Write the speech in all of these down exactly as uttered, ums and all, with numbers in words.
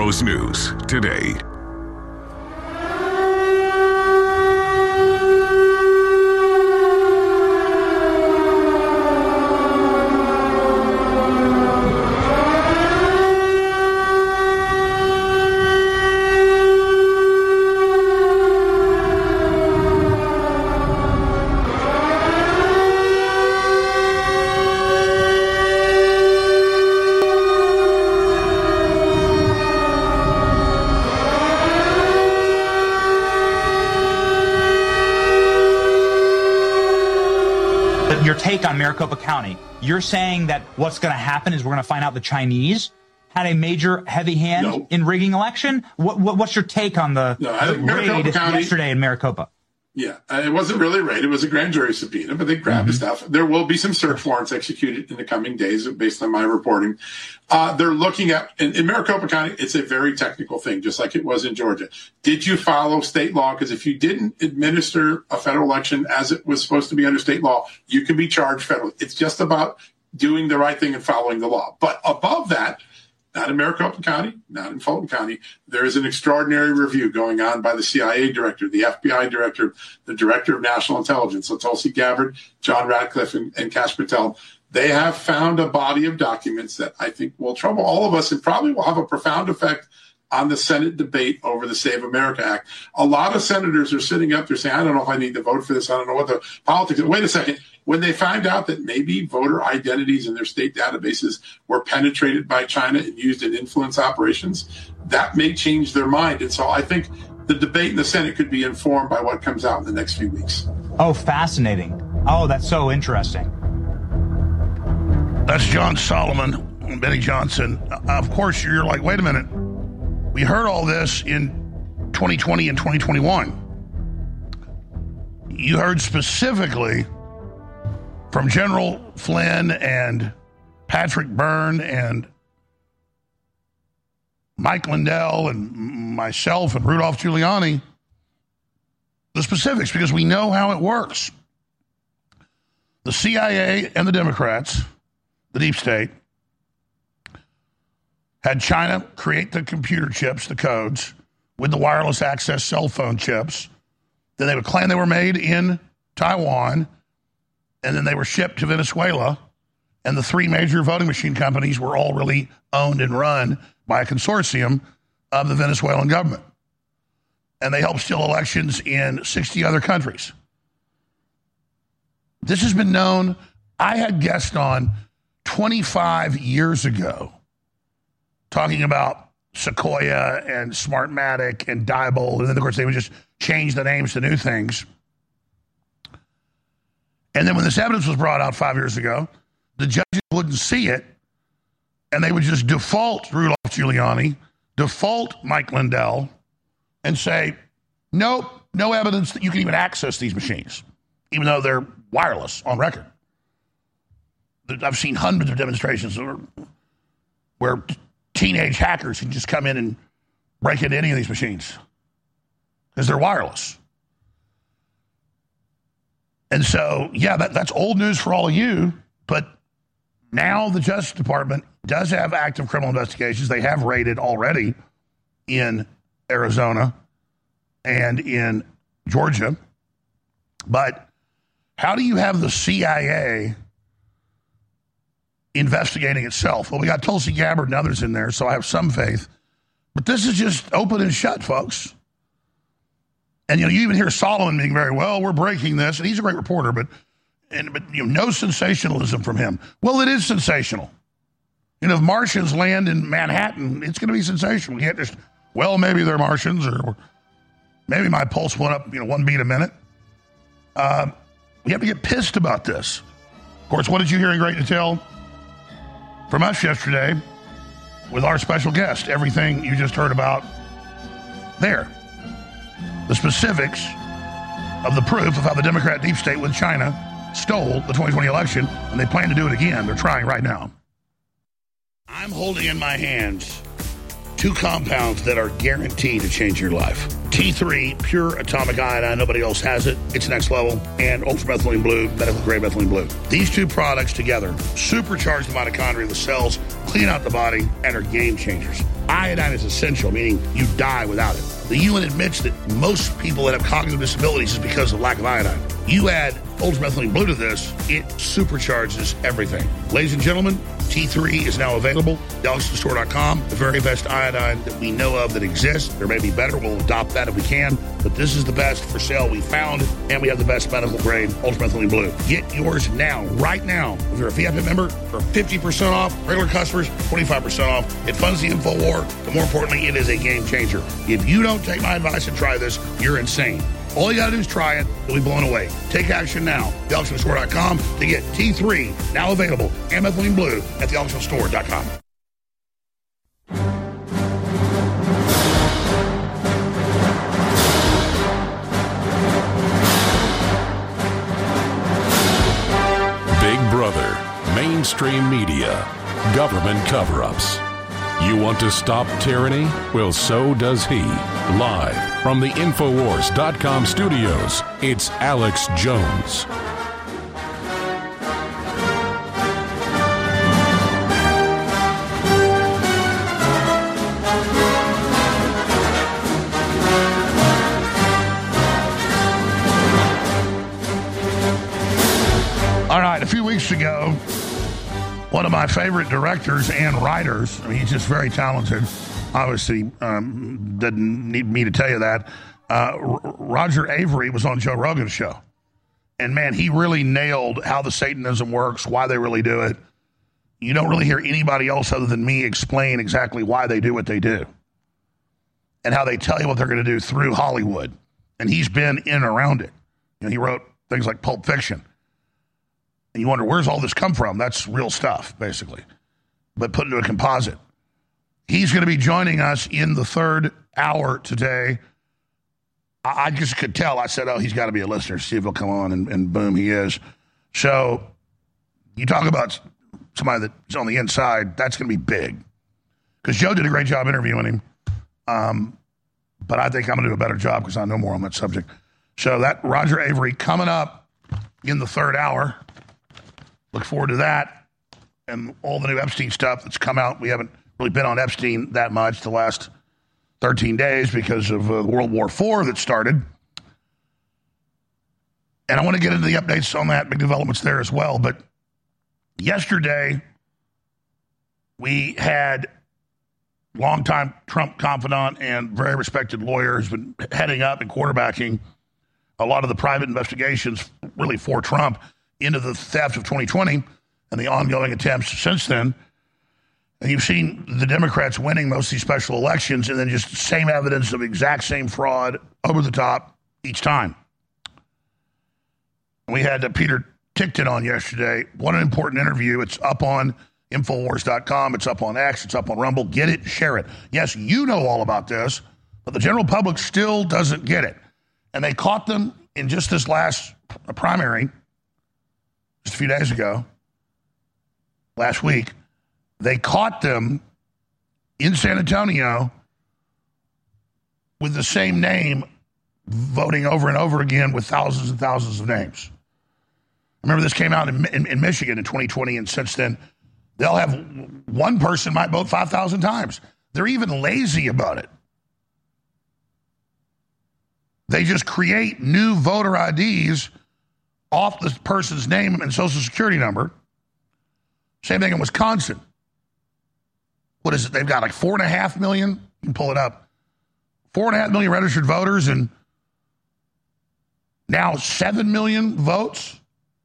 Tomorrow's news today. Your take on Maricopa County, you're saying that what's going to happen is we're going to find out the Chinese had a major heavy hand no. in rigging election? What, what, what's your take on the, no, I the think Maricopa raid County, yesterday in Maricopa? Yeah, uh, it wasn't really a raid. It was a grand jury subpoena, but they grabbed Mm-hmm. the stuff. There will be some search warrants executed in the coming days based on my reporting. Uh, they're looking at, in, in Maricopa County, it's a very technical thing, just like it was in Georgia. Did you follow state law? Because if you didn't administer a federal election as it was supposed to be under state law, you can be charged federally. It's just about doing the right thing and following the law. But above that, not in Maricopa County, not in Fulton County, there is an extraordinary review going on by the C I A director, the F B I director, the director of national intelligence, so Tulsi Gabbard, John Ratcliffe, and, and Kash Patel. They have found a body of documents that I think will trouble all of us and probably will have a profound effect on the Senate debate over the Save America Act. A lot of senators are sitting up there saying, I don't know if I need to vote for this. I don't know what the politics is. Wait a second. When they find out that maybe voter identities in their state databases were penetrated by China and used in influence operations, that may change their mind. And so I think the debate in the Senate could be informed by what comes out in the next few weeks. Oh, fascinating. Oh, that's so interesting. That's John Solomon and Benny Johnson. Uh, of course, you're like, wait a minute. We heard all this in twenty twenty and twenty twenty-one. You heard specifically from General Flynn and Patrick Byrne and Mike Lindell and myself and Rudolph Giuliani, the specifics, because we know how it works. The C I A and the Democrats, the deep state, had China create the computer chips, the codes, with the wireless access cell phone chips. Then they would claim they were made in Taiwan, and then they were shipped to Venezuela. And the three major voting machine companies were all really owned and run by a consortium of the Venezuelan government. And they helped steal elections in sixty other countries. This has been known. I had guests on twenty-five years ago talking about Sequoia and Smartmatic and Diebold, and then, of course, they would just change the names to new things. And then when this evidence was brought out five years ago, the judges wouldn't see it, and they would just default Rudolph Giuliani, default Mike Lindell, and say, nope, no evidence that you can even access these machines, even though they're wireless on record. I've seen hundreds of demonstrations where teenage hackers can just come in and break into any of these machines because they're wireless. And so, yeah, that, that's old news for all of you, but now the Justice Department does have active criminal investigations. They have raided already in Arizona and in Georgia. But how do you have the C I A investigating itself? Well, we got Tulsi Gabbard and others in there, so I have some faith. But this is just open and shut, folks. And, you know, you even hear Solomon being very, well, we're breaking this. And he's a great reporter, but, and, but you know, no sensationalism from him. Well, it is sensational. You know, if Martians land in Manhattan, it's going to be sensational. You can't just, well, maybe they're Martians, or maybe my pulse went up, you know, one beat a minute. Uh, we have to get pissed about this. Of course, what did you hear in great detail from us yesterday with our special guest? Everything you just heard about there. The specifics of the proof of how the Democrat deep state with China stole the twenty twenty election, and they plan to do it again. They're trying right now. I'm holding in my hands two compounds that are guaranteed to change your life. T three, pure atomic iodine. Nobody else has it. It's next level. And ultramethylene blue, medical grade methylene blue. These two products together supercharge the mitochondria of the cells, clean out the body, and are game changers. Iodine is essential, meaning you die without it. The U N admits that most people that have cognitive disabilities is because of lack of iodine. You add ultramethylene blue to this, it supercharges everything. Ladies and gentlemen, T three is now available at the oxygen store dot com. The very best iodine that we know of that exists. There may be better. We'll adopt that if we can. But this is the best for sale we found, and we have the best medical grade ultramethylene blue. Get yours now, right now. If you're a V I P member, for fifty percent off. Regular customers, twenty-five percent off. It funds the InfoWar, but more importantly, it is a game changer. If you don't take my advice and try this, you're insane. All you got to do is try it. You'll be blown away. Take action now. the oxygen store dot com to get T three, now available, and methylene blue at the oxygen store dot com. Big Brother, mainstream media, government cover-ups. You want to stop tyranny? Well, so does he. Live from the Infowars dot com studios, it's Alex Jones. All right, a few weeks ago, one of my favorite directors and writers, I mean, he's just very talented, obviously um, didn't need me to tell you that, uh, R- Roger Avery was on Joe Rogan's show. And, man, he really nailed how the Satanism works, why they really do it. You don't really hear anybody else other than me explain exactly why they do what they do and how they tell you what they're going to do through Hollywood. And he's been in and around it. You know, he wrote things like Pulp Fiction. And you wonder, where's all this come from? That's real stuff, basically, but put into a composite. He's going to be joining us in the third hour today. I, I just could tell. I said, oh, he's got to be a listener. See if he'll come on, and, and boom, he is. So you talk about somebody that's on the inside, that's going to be big. Because Joe did a great job interviewing him. Um, but I think I'm going to do a better job because I know more on that subject. So that Roger Avery coming up in the third hour. Look forward to that and all the new Epstein stuff that's come out. We haven't really been on Epstein that much the last thirteen days because of uh, World War Four that started. And I want to get into the updates on that, big developments there as well. But yesterday, we had longtime Trump confidant and very respected lawyer who's been heading up and quarterbacking a lot of the private investigations, really for Trump, into the theft of twenty twenty and the ongoing attempts since then. And you've seen the Democrats winning most of these special elections and then just same evidence of exact same fraud over the top each time. We had uh, Peter Tickton on yesterday. What an important interview. It's up on Infowars dot com. It's up on X. It's up on Rumble. Get it, share it. Yes, you know all about this, but the general public still doesn't get it. And they caught them in just this last primary just a few days ago, last week. They caught them in San Antonio with the same name, voting over and over again with thousands and thousands of names. Remember, this came out in, in, in Michigan in twenty twenty, and since then, they'll have one person might vote five thousand times. They're even lazy about it. They just create new voter I Ds off the person's name and social security number. Same thing in Wisconsin. What is it? They've got like four and a half million. You can pull it up. Four and a half million registered voters and now seven million votes.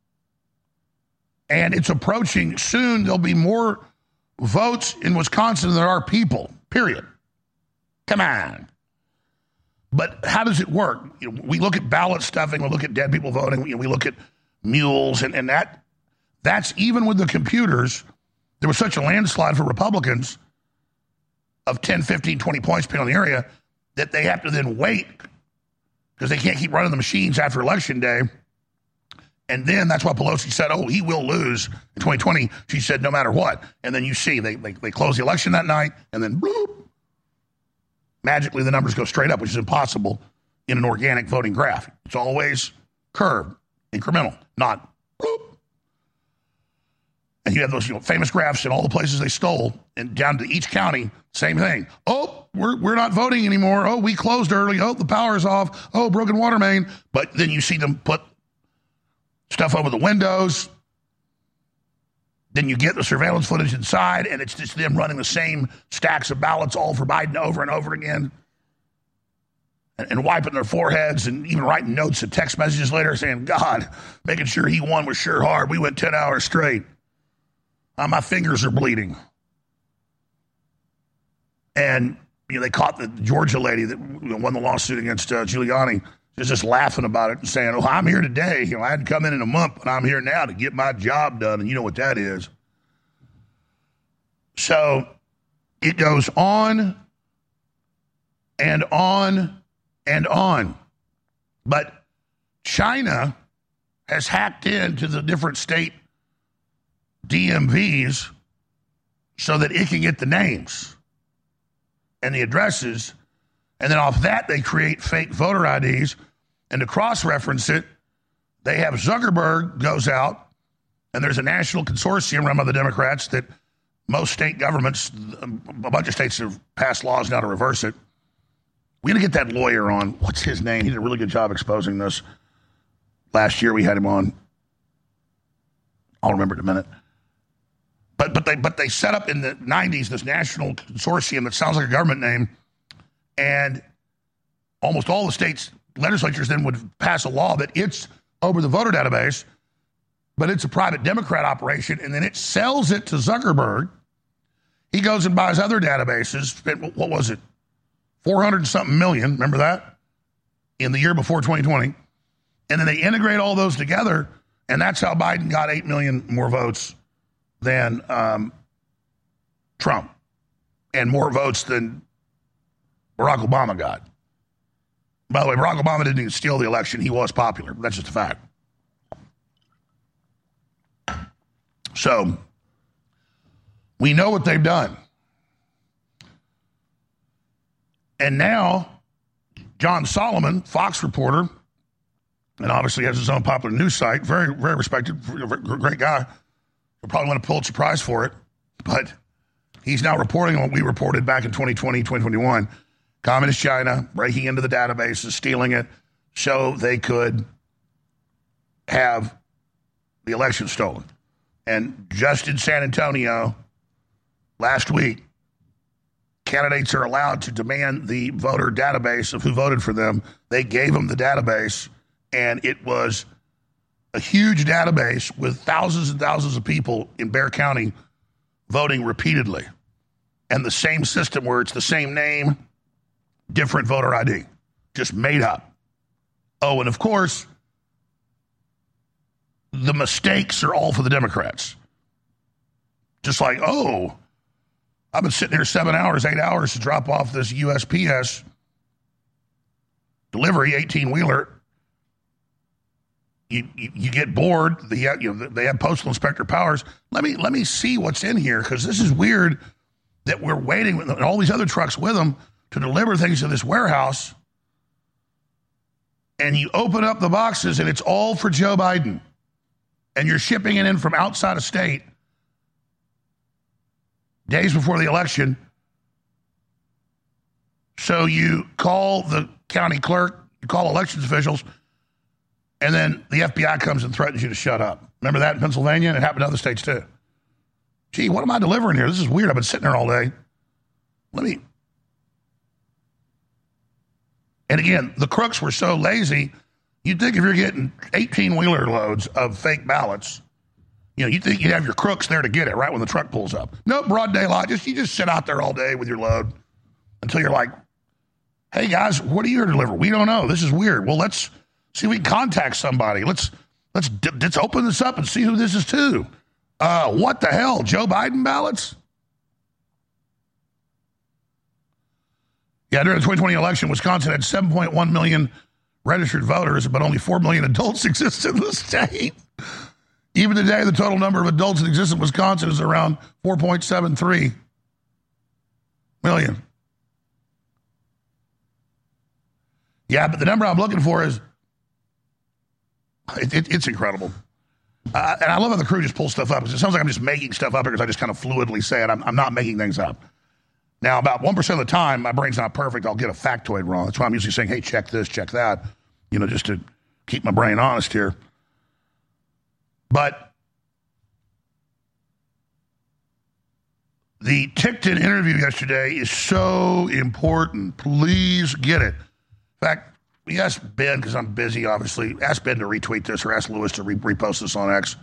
And it's approaching soon. There'll be more votes in Wisconsin than there are people, period. Come on. But how does it work? You know, we look at ballot stuffing, we look at dead people voting, we, we look at mules, and, and that that's even with the computers. There was such a landslide for Republicans of ten, fifteen, twenty points depending on the area that they have to then wait because they can't keep running the machines after Election Day. And then that's why Pelosi said, oh, he will lose in twenty twenty. She said, no matter what. And then you see, they they, they close the election that night, and then bloop. magically the numbers go straight up, which is impossible in an organic voting graph. It's always curved, incremental, not bloop. And you have those you know, famous graphs in all the places they stole, and down to each county, same thing. Oh, we're we're not voting anymore. Oh, we closed early. Oh, the power's off. Oh, broken water main. But then you see them put stuff over the windows. Then you get the surveillance footage inside, and it's just them running the same stacks of ballots all for Biden over and over again. And, and wiping their foreheads and even writing notes and text messages later saying, God, making sure he won was sure hard. We went ten hours straight. Uh, my fingers are bleeding. And you know, they caught the Georgia lady that you know, won the lawsuit against uh, Giuliani. She was just laughing about it and saying, oh, I'm here today. You know, I hadn't come in in a month, but I'm here now to get my job done. And you know what that is. So it goes on and on and on. But China has hacked into the different state D M Vs so that it can get the names and the addresses, and then off that they create fake voter I Ds, and to cross-reference it, they have Zuckerberg goes out, and there's a national consortium run by the Democrats that most state governments, a bunch of states have passed laws now to reverse it. We're going to get that lawyer on. What's his name? He did a really good job exposing this. Last year we had him on. I'll remember it in a minute. But but they but they set up in the nineties this national consortium that sounds like a government name, and almost all the states' legislatures then would pass a law that it's over the voter database, but it's a private Democrat operation, and then it sells it to Zuckerberg. He goes and buys other databases. Spent, what was it, four hundred and something million? Remember that? In the year before twenty twenty, and then they integrate all those together, and that's how Biden got eight million more votes than um, Trump, and more votes than Barack Obama got. By the way, Barack Obama didn't even steal the election. He was popular. That's just a fact. So, we know what they've done. And now, John Solomon, Fox reporter, and obviously has his own popular news site, very, very respected, great guy. He'll probably win a Pulitzer Prize for it, but he's now reporting on what we reported back in twenty twenty, twenty twenty-one. Communist China breaking into the databases, stealing it, so they could have the election stolen. And just in San Antonio, last week, candidates are allowed to demand the voter database of who voted for them. They gave them the database, and it was a huge database with thousands and thousands of people in Bexar County voting repeatedly. And the same system where it's the same name, different voter I D, just made up. Oh, and of course, the mistakes are all for the Democrats. Just like, oh, I've been sitting here seven hours, eight hours to drop off this U S P S delivery, eighteen-wheeler. You, you you get bored. They have, you know, they have postal inspector powers. Let me let me see what's in here, because this is weird that we're waiting with all these other trucks with them to deliver things to this warehouse. And you open up the boxes and it's all for Joe Biden. And you're shipping it in from outside of state days before the election. So you call the county clerk, you call elections officials, and then the F B I comes and threatens you to shut up. Remember that in Pennsylvania? And it happened in other states too. Gee, what am I delivering here? This is weird. I've been sitting there all day. Let me. And again, the crooks were so lazy, you'd think if you're getting eighteen-wheeler loads of fake ballots, you know, you'd think you'd have your crooks there to get it right when the truck pulls up. No, broad daylight. Just, you just sit out there all day with your load until you're like, hey, guys, what are you here to deliver? We don't know. This is weird. Well, let's see if we can contact somebody. Let's let's let's open this up and see who this is to. Uh, what the hell? Joe Biden ballots? Yeah, during the twenty twenty election, Wisconsin had seven point one million registered voters, but only four million adults exist in the state. Even today, the total number of adults that exist in Wisconsin is around four point seven three million. Yeah, but the number I'm looking for is, it, it, it's incredible. Uh, and I love how the crew just pulls stuff up. It sounds like I'm just making stuff up because I just kind of fluidly say it. I'm, I'm not making things up. Now, about one percent of the time, my brain's not perfect. I'll get a factoid wrong. That's why I'm usually saying, hey, check this, check that, you know, just to keep my brain honest here. But the Tickton interview yesterday is so important. Please get it. In fact, we asked Ben, because I'm busy, obviously, ask Ben to retweet this or ask Lewis to re- repost this on X.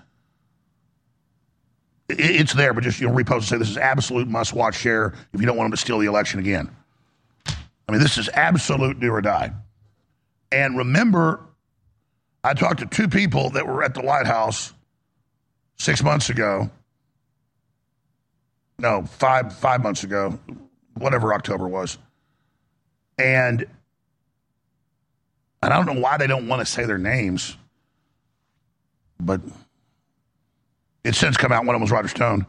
It, it's there, but just you know, repost and say this is absolute must-watch share if you don't want him to steal the election again. I mean, this is absolute do or die. And remember, I talked to two people that were at the White House six months ago. No, five five months ago, whatever October was. And, and I don't know why they don't want to say their names, but it's since come out. One of them was Roger Stone.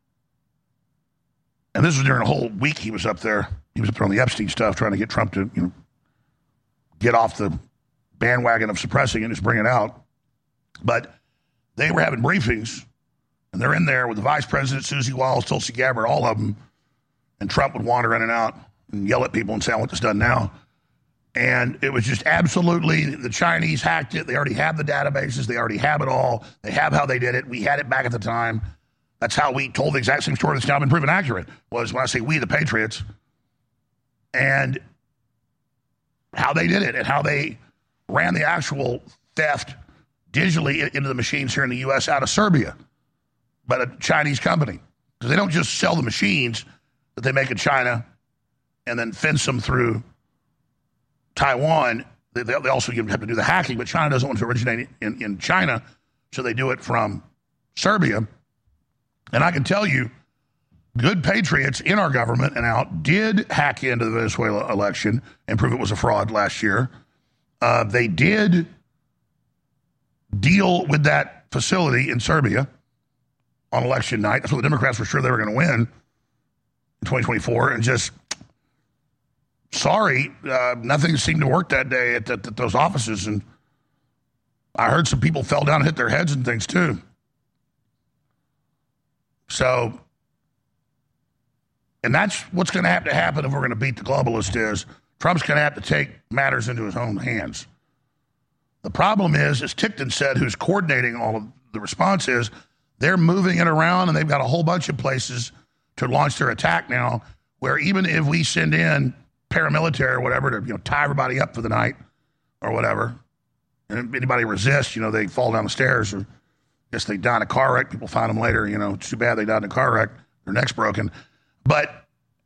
And this was during a whole week he was up there. He was up there on the Epstein stuff, trying to get Trump to, you know, get off the bandwagon of suppressing it and just bring it out. But they were having briefings, and they're in there with the vice president, Susie Wiles, Tulsi Gabbard, all of them. And Trump would wander in and out and yell at people and say, I want this done now. And it was just absolutely, the Chinese hacked it. They already have the databases. They already have it all. They have how they did it. We had it back at the time. That's how we told the exact same story that's now been proven accurate, was when I say we, the Patriots, and how they did it and how they ran the actual theft digitally into the machines here in the U S out of Serbia, but a Chinese company. Because they don't just sell the machines that they make in China and then fence them through Taiwan. They, they also have to do the hacking, but China doesn't want to originate in, in China, so they do it from Serbia. And I can tell you, good patriots in our government and out did hack into the Venezuela election and prove it was a fraud last year. Uh, they did deal with that facility in Serbia on election night. That's what the Democrats were sure they were going to win in twenty twenty-four. And just, sorry, uh, nothing seemed to work that day at, at, at those offices. And I heard some people fell down and hit their heads and things too. So, and that's what's going to have to happen if we're going to beat the globalists is Trump's going to have to take matters into his own hands. The problem is, as Tickton said, who's coordinating all of the response is, they're moving it around and they've got a whole bunch of places to launch their attack now, where even if we send in paramilitary or whatever to, you know, tie everybody up for the night or whatever, and if anybody resists, you know, they fall down the stairs, or I guess they die in a car wreck. People find them later, you know, it's too bad they died in a car wreck, their neck's broken. But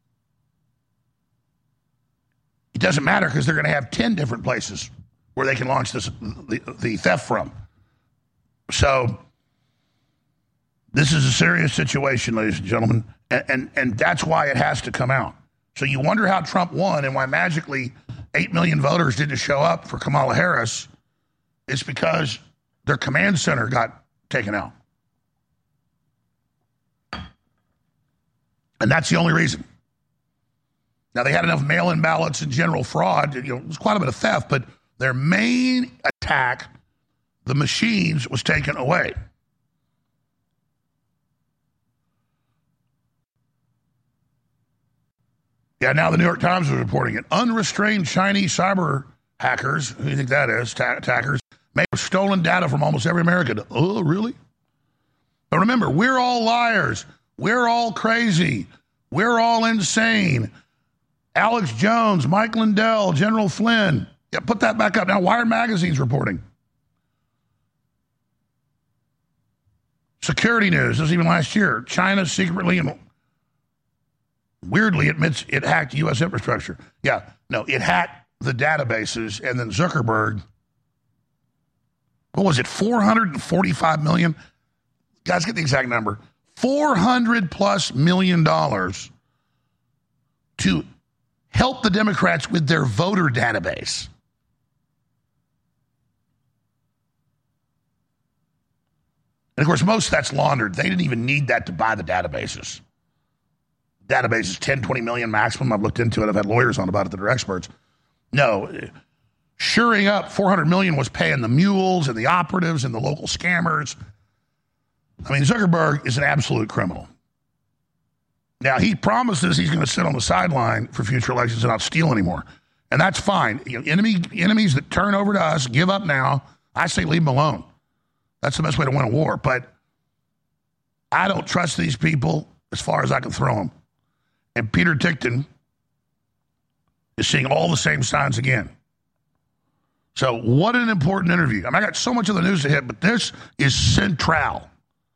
it doesn't matter because they're going to have ten different places where they can launch this the, the theft from. So this is a serious situation, ladies and gentlemen, and, and and that's why it has to come out. So you wonder how Trump won and why magically eight million voters didn't show up for Kamala Harris. It's because their command center got taken out. And that's the only reason. Now, they had enough mail-in ballots and general fraud. You know, it was quite a bit of theft, but their main attack, the machines, was taken away. Yeah, now the New York Times is reporting it. Unrestrained Chinese cyber hackers, who do you think that is, ta- attackers, may have stolen data from almost every American. Oh, really? But remember, we're all liars. We're all crazy. We're all insane. Alex Jones, Mike Lindell, General Flynn. Yeah, put that back up. Now, Wired Magazine's reporting. Security News, this is even last year. China secretly and weirdly admits it hacked U S infrastructure. Yeah, no, it hacked the databases, and then Zuckerberg, what was it, four hundred forty-five million? Guys, get the exact number. four hundred plus million dollars to help the Democrats with their voter database. And of course, most of that's laundered. They didn't even need that to buy the databases. Databases, ten, twenty million maximum. I've looked into it. I've had lawyers on about it that are experts. No, Suring up four hundred million dollars was paying the mules and the operatives and the local scammers. I mean, Zuckerberg is an absolute criminal. Now, he promises he's going to sit on the sideline for future elections and not steal anymore. And that's fine. You know, enemy, enemies that turn over to us, give up now. I say leave them alone. That's the best way to win a war. But I don't trust these people as far as I can throw them. And Peter Tickton is seeing all the same signs again. So what an important interview. I mean, I got so much of the news to hit, but this is central.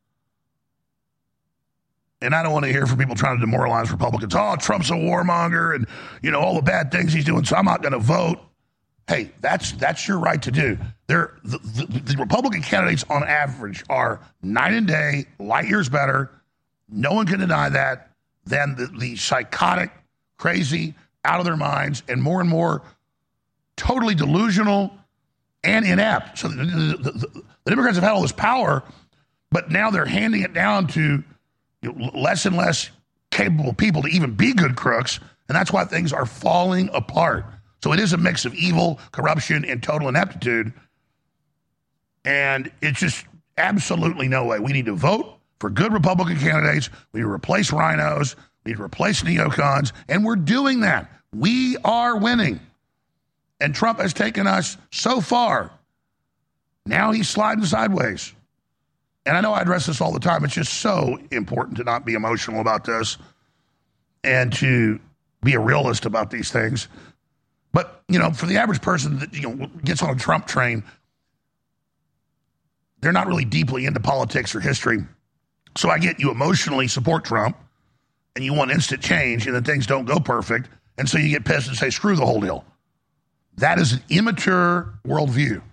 And I don't want to hear from people trying to demoralize Republicans. Oh, Trump's a warmonger and, you know, all the bad things he's doing, so I'm not going to vote. Hey, that's that's your right to do. They're, the, the, the Republican candidates on average are night and day, light years better. No one can deny that than the, the psychotic, crazy, out of their minds, and more and more totally delusional and inept. So the, the, the, the Democrats have had all this power, but now they're handing it down to you know, less and less capable people to even be good crooks, and that's why things are falling apart. So it is a mix of evil, corruption, and total ineptitude, and it's just absolutely no way. We need to vote for good Republican candidates. We need to replace rhinos. We need to replace neocons, and we're doing that. We are winning. And Trump has taken us so far. Now he's sliding sideways. And I know I address this all the time. It's just so important to not be emotional about this and to be a realist about these things. But, you know, for the average person that, you know, gets on a Trump train, they're not really deeply into politics or history. So I get you emotionally support Trump and you want instant change and then things don't go perfect. And so you get pissed and say, screw the whole deal. That is an immature worldview.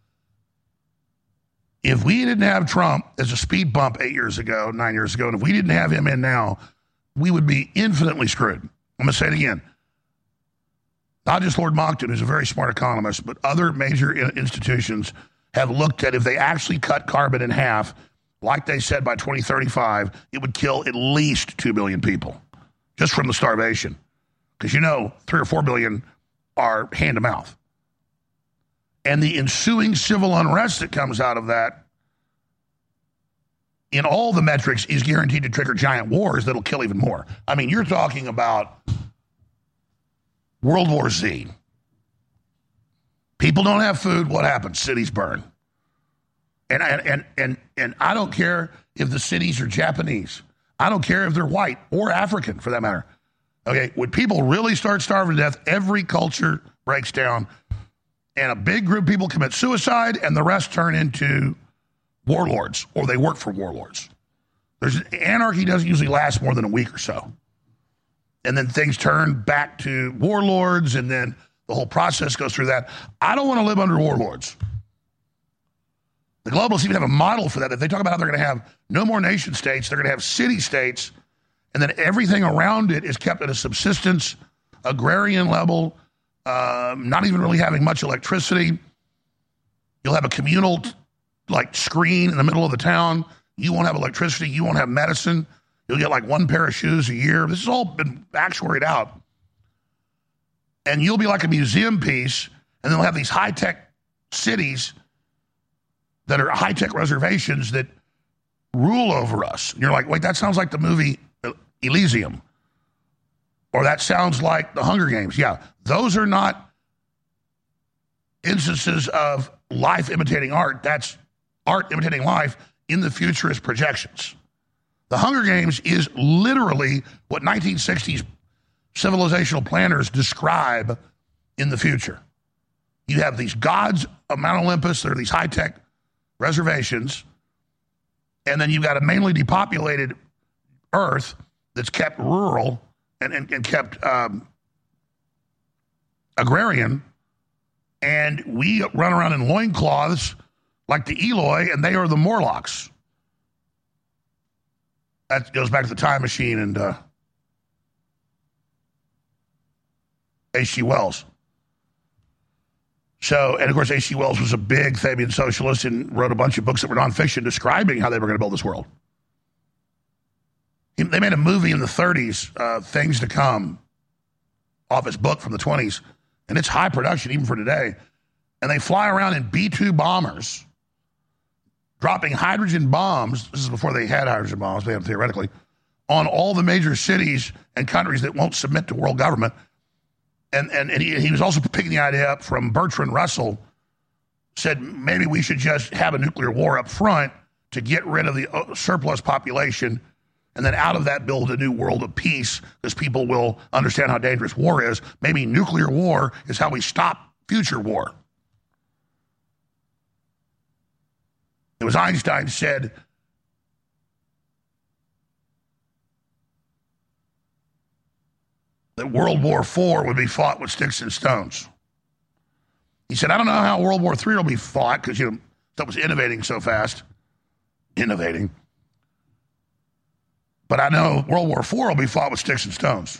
If we didn't have Trump as a speed bump eight years ago, nine years ago, and if we didn't have him in now, we would be infinitely screwed. I'm going to say it again. Not just Lord Monckton, who's a very smart economist, but other major institutions have looked at if they actually cut carbon in half, like they said by twenty thirty-five, it would kill at least two billion people just from the starvation. Because you know, three or four billion are hand to mouth. And the ensuing civil unrest that comes out of that, in all the metrics, is guaranteed to trigger giant wars that'll kill even more. I mean, you're talking about World War Z. People don't have food. What happens? Cities burn. And, and, and, and, and I don't care if the cities are Japanese. I don't care if they're white or African, for that matter. Okay, when people really start starving to death, every culture breaks down, and a big group of people commit suicide, and the rest turn into warlords, or they work for warlords. There's anarchy doesn't usually last more than a week or so. And then things turn back to warlords, and then the whole process goes through that. I don't want to live under warlords. The globalists even have a model for that. If they talk about how they're going to have no more nation states, they're going to have city states, and then everything around it is kept at a subsistence, agrarian level, um, not even really having much electricity. You'll have a communal, like, screen in the middle of the town. You won't have electricity. You won't have medicine. You'll get, like, one pair of shoes a year. This has all been actuaried out. And you'll be like a museum piece, and they'll have these high-tech cities that are high-tech reservations that rule over us. And you're like, wait, that sounds like the movie Elysium. Or that sounds like the Hunger Games. Yeah, those are not instances of life imitating art. That's art imitating life in the futurist projections. The Hunger Games is literally what nineteen sixties civilizational planners describe in the future. You have these gods of Mount Olympus, there are these high-tech reservations, and then you've got a mainly depopulated Earth that's kept rural and, and, and kept um, agrarian, and we run around in loincloths like the Eloi, and they are the Morlocks. That goes back to the Time Machine and uh, H G Wells. So, and of course, H G Wells was a big Fabian socialist and wrote a bunch of books that were nonfiction describing how they were going to build this world. He, they made a movie in the thirties, uh, Things to Come, off his book from the twenties, and it's high production even for today. and they fly around in B two bombers, dropping hydrogen bombs. This is before they had hydrogen bombs, they had them theoretically, on all the major cities and countries that won't submit to world government. And, and, and he, he was also picking the idea up from Bertrand Russell, said maybe we should just have a nuclear war up front to get rid of the surplus population, and then out of that build a new world of peace, because people will understand how dangerous war is. Maybe nuclear war is how we stop future war. It was Einstein said, that World War Four would be fought with sticks and stones. He said, I don't know how World War Three will be fought, because you know, that was innovating so fast. Innovating. But I know World War Four will be fought with sticks and stones.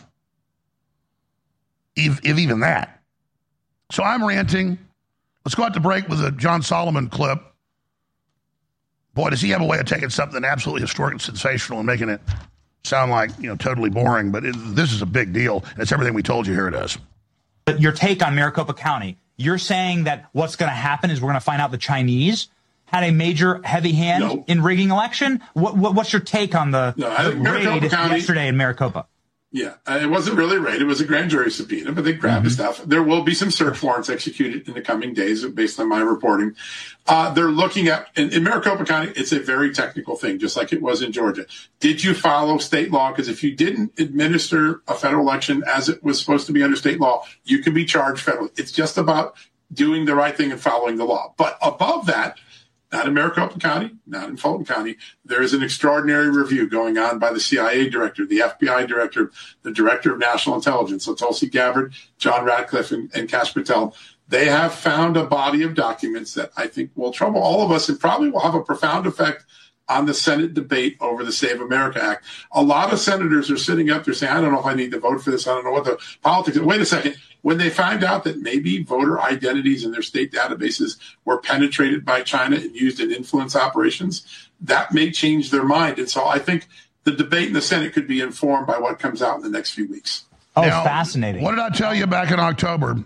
If, if even that. So I'm ranting. Let's go out to break with a John Solomon clip. Boy, does he have a way of taking something absolutely historic and sensational and making it sound like, you know, totally boring. But it, this is a big deal. And it's everything we told you. Here it is. But your take on Maricopa County, you're saying that what's going to happen is we're going to find out the Chinese had a major heavy hand no. in rigging election. What, what, what's your take on the, no, I the think Maricopa raid County, yesterday in Maricopa? Yeah, uh, it wasn't really a raid. It was a grand jury subpoena, but they grabbed Mm-hmm. the stuff. There will be some search warrants executed in the coming days based on my reporting. Uh, they're looking at, in, in Maricopa County, it's a very technical thing, just like it was in Georgia. Did you follow state law? Because if you didn't administer a federal election as it was supposed to be under state law, you can be charged federally. It's just about doing the right thing and following the law. But above that, not in Maricopa County, not in Fulton County, there is an extraordinary review going on by the C I A director, the F B I director, the director of national intelligence, so Tulsi Gabbard, John Radcliffe, and, and Kash Patel. They have found a body of documents that I think will trouble all of us and probably will have a profound effect on the Senate debate over the Save America Act. A lot of senators are sitting up there saying, I don't know if I need to vote for this. I don't know what the politics is. Wait a second. When they find out that maybe voter identities in their state databases were penetrated by China and used in influence operations, that may change their mind. And so I think the debate in the Senate could be informed by what comes out in the next few weeks. Oh, now, fascinating. What did I tell you back in October?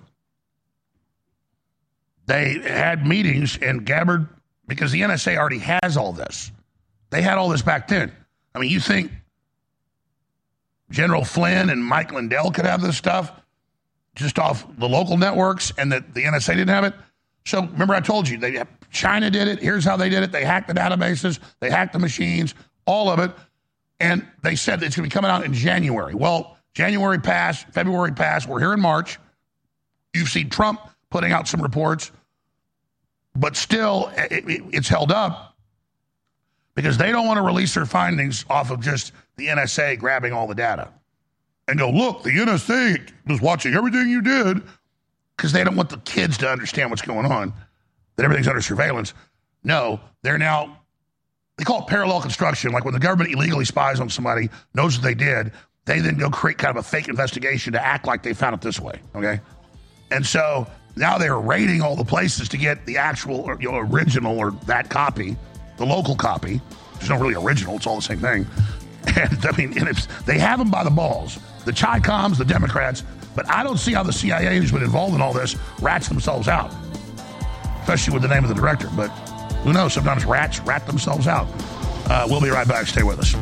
They had meetings, and Gabbard, because the N S A already has all this. They had all this back then. I mean, you think General Flynn and Mike Lindell could have this stuff just off the local networks and that the N S A didn't have it? So remember I told you, they China did it. Here's how they did it. They hacked the databases. They hacked the machines, all of it. And they said it's going to be coming out in January. Well, January passed, February passed. We're here in March. You've seen Trump putting out some reports, but still it, it, it's held up because they don't want to release their findings off of just the N S A grabbing all the data and go, look, the N S A was watching everything you did, because they don't want the kids to understand what's going on, that everything's under surveillance. No, they're now, they call it parallel construction. Like when the government illegally spies on somebody, knows what they did, they then go create kind of a fake investigation to act like they found it this way, okay? And so now they're raiding all the places to get the actual, or, you know, original or that copy, the local copy. There's no really original, it's all the same thing. And I mean, and it's, they have them by the balls. The Chi-Coms, the Democrats, but I don't see how the C I A, who's been involved in all this, rats themselves out, especially with the name of the director. But who knows? Sometimes rats rat themselves out. Uh, we'll be right back. Stay with us.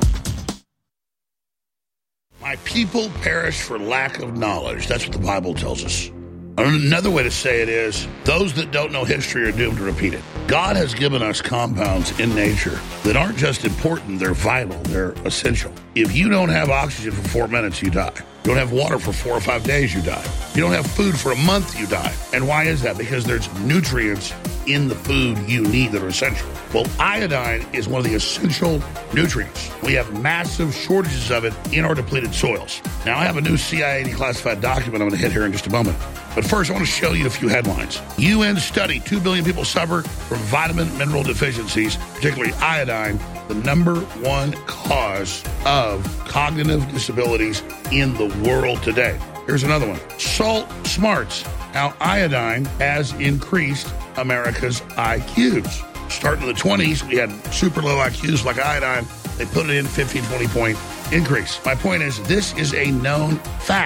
My people perish for lack of knowledge. That's what the Bible tells us. Another way to say it is, those that don't know history are doomed to repeat it. God has given us compounds in nature that aren't just important, they're vital, they're essential. If you don't have oxygen for four minutes, you die. You don't have water for four or five days, you die. You don't have food for a month, you die. And why is that? Because there's nutrients in the food you need that are essential. Well, iodine is one of the essential nutrients. We have massive shortages of it in our depleted soils. Now, I have a new C I A declassified document I'm going to hit here in just a moment. But first, I want to show you a few headlines. U N study, two billion people suffer from vitamin mineral deficiencies, particularly iodine, the number one cause of cognitive disabilities in the world today. Here's another one. Salt Smarts, how iodine has increased America's I Qs. Starting in the twenties, we had super low I Qs like iodine. They put it in fifteen, twenty point increase. My point is, this is a known fact.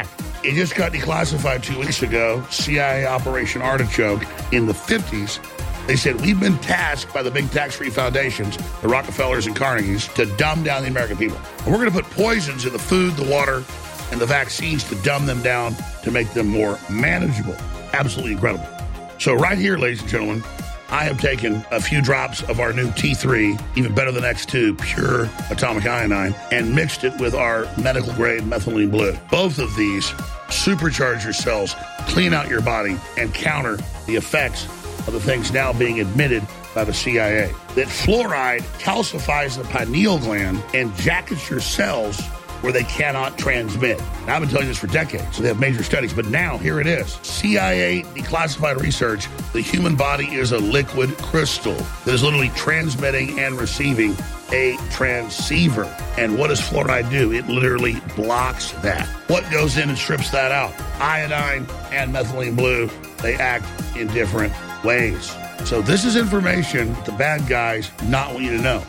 it just got declassified two weeks ago, C I A Operation Artichoke in the fifties. They said, we've been tasked by the big tax-free foundations, the Rockefellers and Carnegies, to dumb down the American people. And we're going to put poisons in the food, the water, and the vaccines to dumb them down to make them more manageable. Absolutely incredible. So right here, ladies and gentlemen, I have taken a few drops of our new T three, even better than X two, pure atomic iodine, and mixed it with our medical-grade methylene blue. Both of these supercharge your cells, clean out your body, and counter the effects of the things now being admitted by the C I A. That fluoride calcifies the pineal gland and jackets your cells where they cannot transmit. Now, I've been telling you this for decades, so they have major studies, but now here it is. C I A declassified research, the human body is a liquid crystal that is literally transmitting and receiving a transceiver. And what does fluoride do? It literally blocks that. What goes in and strips that out? Iodine and methylene blue, they act in different ways. So this is information the bad guys not want you to know.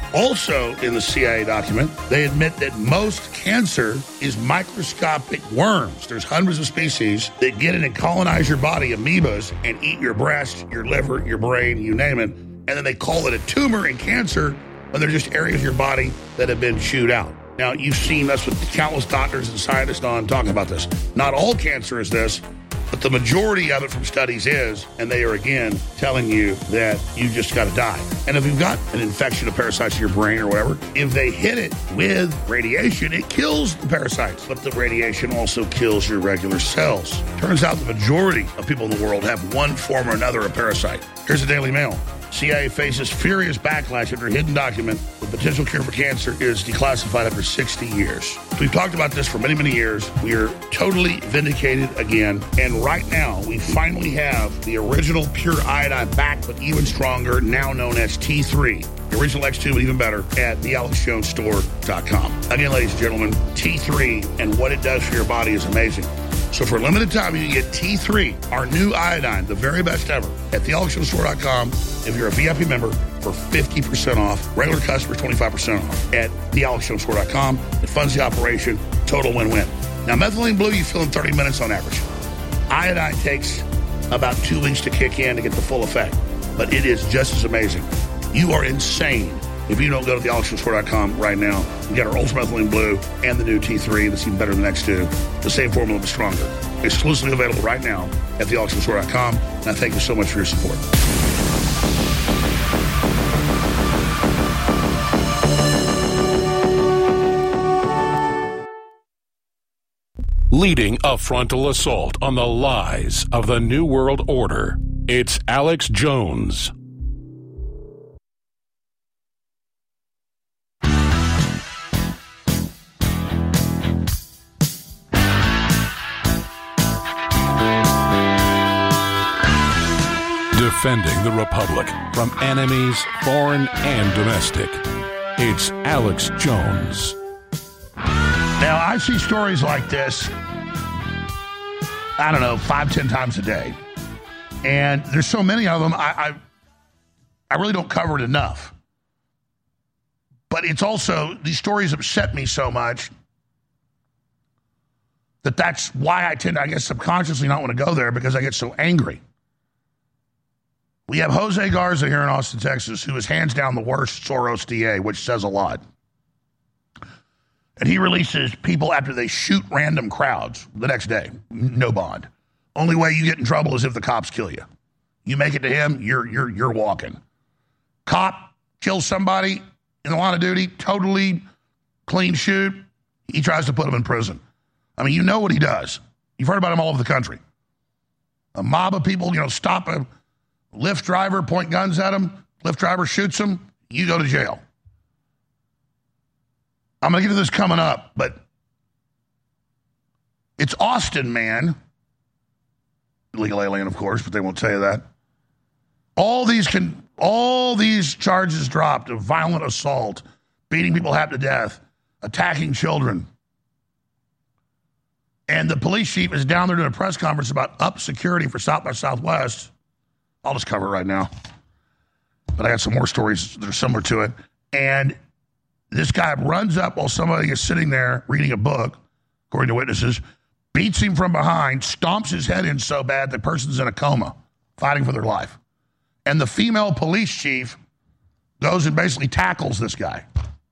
Also in the C I A document, they admit that most cancer is microscopic worms. There's hundreds of species that get in and colonize your body, amoebas, and eat your breast, your liver, your brain, you name it. And then they call it a tumor and cancer when they're just areas of your body that have been chewed out. Now, you've seen us with countless doctors and scientists on talking about this. Not all cancer is this, but the majority of it from studies is, and they are, again, telling you that you just got to die. And if you've got an infection of parasites in your brain or whatever, if they hit it with radiation, it kills the parasites. But the radiation also kills your regular cells. Turns out the majority of people in the world have one form or another of parasite. Here's the Daily Mail. C I A faces furious backlash after a hidden document with potential cure for cancer is declassified after sixty years. We've talked about this for many, many years. We are totally vindicated again. And right now, we finally have the original pure iodine back, but even stronger, now known as T three. The original X two, but even better, at the alex jones store dot com. Again, ladies and gentlemen, T three and what it does for your body is amazing. So for a limited time, you can get T three, our new iodine, the very best ever, at the alex jones store dot com. If you're a V I P member, for fifty percent off. Regular customers, twenty-five percent off at the alex jones store dot com. It funds the operation. Total win-win. Now, methylene blue, you feel in thirty minutes on average. Iodine takes about two weeks to kick in to get the full effect. But it is just as amazing. You are insane if you don't go to the alex jones store dot com right now and get our Ultra Methylene Blue and the new T three that's even better than the X two. The same formula, but stronger. Exclusively available right now at the alex jones store dot com. And I thank you so much for your support. Leading a frontal assault on the lies of the New World Order, it's Alex Jones. Defending the Republic from enemies, foreign and domestic. It's Alex Jones. Now, I see stories like this, I don't know, five, ten times a day. And there's so many of them, I, I, I really don't cover it enough. But it's also, these stories upset me so much that that's why I tend to, I guess, subconsciously not want to go there, because I get so angry. We have Jose Garza here in Austin, Texas, who is hands down the worst Soros D A, which says a lot. And he releases people after they shoot random crowds the next day. No bond. Only way you get in trouble is if the cops kill you. You make it to him, you're you're you're walking. Cop kills somebody in the line of duty, totally clean shoot. He tries to put him in prison. I mean, you know what he does. You've heard about him all over the country. A mob of people, you know, stop a Lyft driver, point guns at him. Lyft driver shoots him. You go to jail. I'm going to get to this coming up, but it's Austin, man. Illegal alien, of course, but they won't tell you that. All these can, all these charges dropped of violent assault, beating people half to death, attacking children. And the police chief is down there doing a press conference about up security for South by Southwest. I'll just cover it right now. But I got some more stories that are similar to it. And this guy runs up while somebody is sitting there reading a book, according to witnesses, beats him from behind, stomps his head in so bad the person's in a coma, fighting for their life. And the female police chief goes and basically tackles this guy.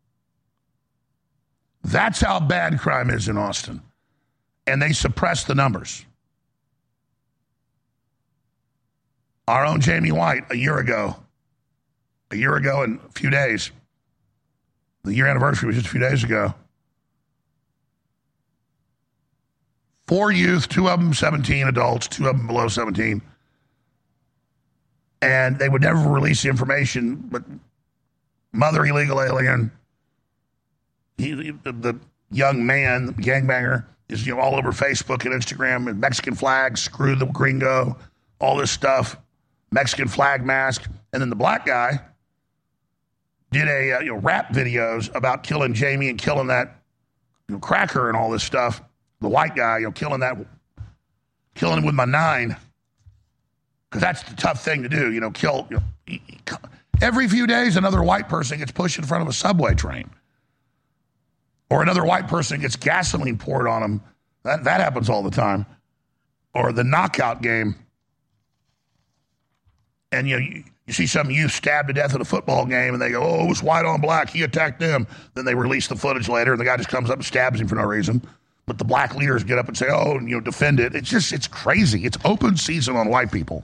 That's how bad crime is in Austin. And they suppress the numbers. Our own Jamie White, a year ago, a year ago and a few days, the year anniversary was just a few days ago, four youth, two of them seventeen, adults, two of them below seventeen, and they would never release the information, but mother illegal alien, he, the, the young man, the gangbanger, is you know all over Facebook and Instagram, and Mexican flag, screw the gringo, all this stuff, Mexican flag mask, and then the black guy did a uh, you know rap videos about killing Jamie and killing that you know, cracker and all this stuff. The white guy, you know, killing that, killing him with my nine, because that's the tough thing to do, you know, kill. You know, every few days, another white person gets pushed in front of a subway train, or another white person gets gasoline poured on them. That that happens all the time. Or the knockout game, and you know, you, you see some youth stabbed to death at a football game, and they go, "Oh, it was white on black. He attacked them." Then they release the footage later, and the guy just comes up and stabs him for no reason. But the black leaders get up and say, oh, and, you know, defend it. It's just, it's crazy. It's open season on white people.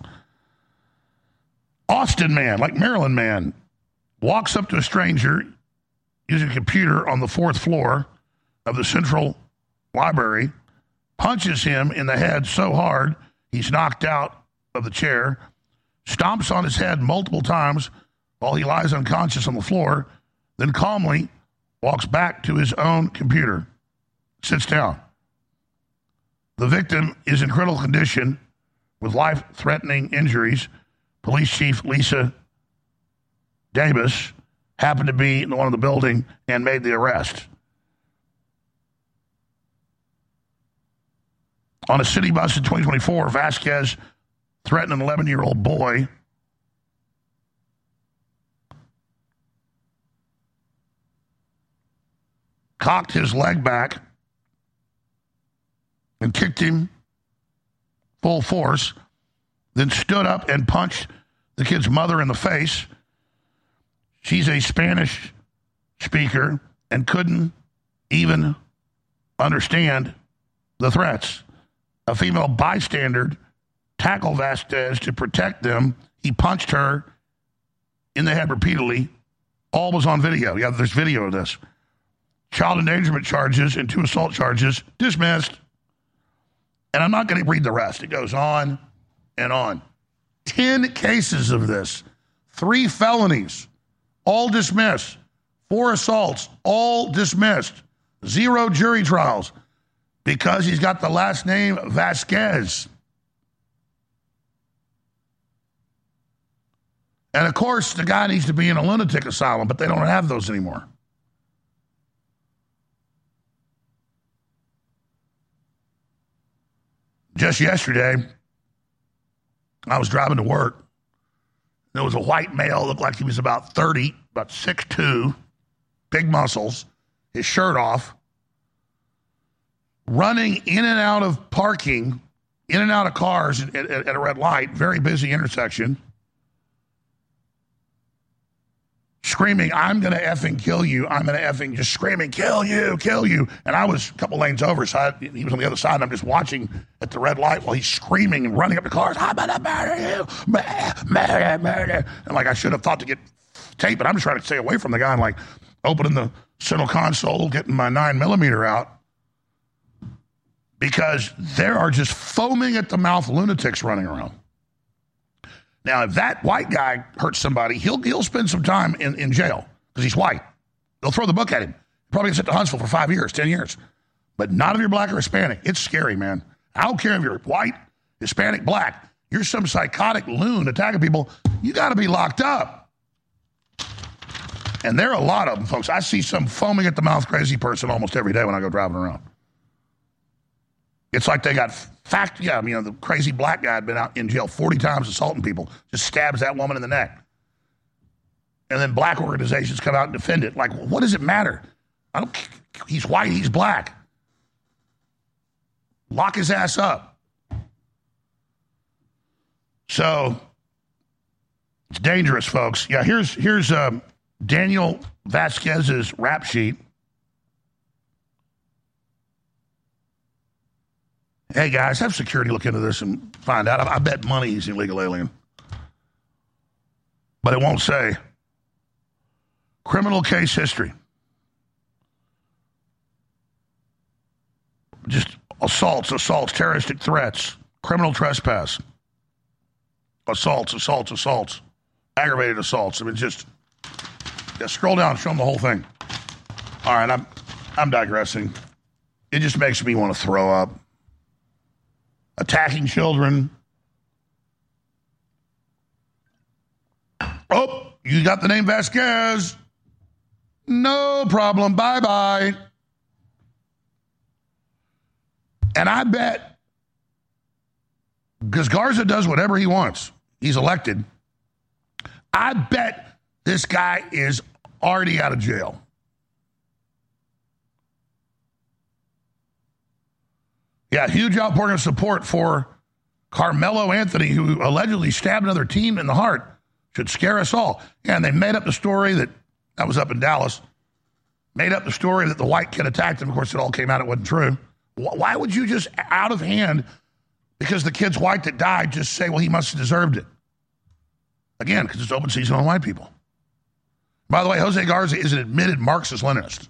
Austin man, like Maryland man, walks up to a stranger using a computer on the fourth floor of the Central Library, punches him in the head so hard he's knocked out of the chair, stomps on his head multiple times while he lies unconscious on the floor, then calmly walks back to his own computer. Sits down. The victim is in critical condition with life-threatening injuries. Police Chief Lisa Davis happened to be in one of the building and made the arrest. On a city bus in twenty twenty-four, Vasquez threatened an eleven-year-old boy cocked his leg back and kicked him full force, then stood up and punched the kid's mother in the face. She's a Spanish speaker and couldn't even understand the threats. A female bystander tackled Vasquez to protect them. He punched her in the head repeatedly. All was on video. Yeah, there's video of this. Child endangerment charges and two assault charges dismissed. And I'm not going to read the rest. It goes on and on. Ten cases of this. Three felonies. All dismissed. Four assaults. All dismissed. Zero jury trials. Because he's got the last name Vasquez. And of course, the guy needs to be in a lunatic asylum, but they don't have those anymore. Just yesterday, I was driving to work. There was a white male, looked like he was about thirty, about six foot two, big muscles, his shirt off, running in and out of parking, in and out of cars at, at, at a red light, very busy intersection, screaming, I'm going to effing kill you. I'm going to effing just screaming, kill you, kill you. And I was a couple lanes over, so I, he was on the other side, and I'm just watching at the red light while he's screaming and running up the cars, I'm going to murder you, murder, murder. And like I should have thought to get tape, but I'm just trying to stay away from the guy and like opening the center console, getting my nine millimeter out. Because there are just foaming at the mouth lunatics running around. Now, if that white guy hurts somebody, he'll he'll spend some time in, in jail because he's white. They'll throw the book at him. Probably gets sent to Huntsville for five years, ten years. But not if you're black or Hispanic. It's scary, man. I don't care if you're white, Hispanic, black. You're some psychotic loon attacking people. You got to be locked up. And there are a lot of them, folks. I see some foaming at the mouth crazy person almost every day when I go driving around. It's like they got fact, yeah, you know, the crazy black guy had been out in jail forty times assaulting people, just stabs that woman in the neck. And then black organizations come out and defend it. Like, what does it matter? I don't, he's white, he's black. Lock his ass up. So it's dangerous, folks. Yeah, here's here's um, Daniel Vasquez's rap sheet. Hey, guys, have security look into this and find out. I, I bet money he's an illegal alien. But it won't say. Criminal case history. Just assaults, assaults, terroristic threats, criminal trespass, assaults, assaults, assaults, aggravated assaults. I mean, just yeah, scroll down, show them the whole thing. All right, I'm I'm digressing. It just makes me want to throw up. Attacking children. Oh, you got the name Vasquez. No problem. Bye-bye. And I bet, because Garza does whatever he wants. He's elected. I bet this guy is already out of jail. Yeah, huge outpouring of support for Carmelo Anthony, who allegedly stabbed another teen in the heart. Should scare us all. Yeah, and they made up the story that, that was up in Dallas, made up the story that the white kid attacked him. Of course, it all came out, it wasn't true. Why would you just, out of hand, because the kid's white that died, just say, well, he must have deserved it? Again, because it's open season on white people. By the way, Jose Garza is an admitted Marxist-Leninist.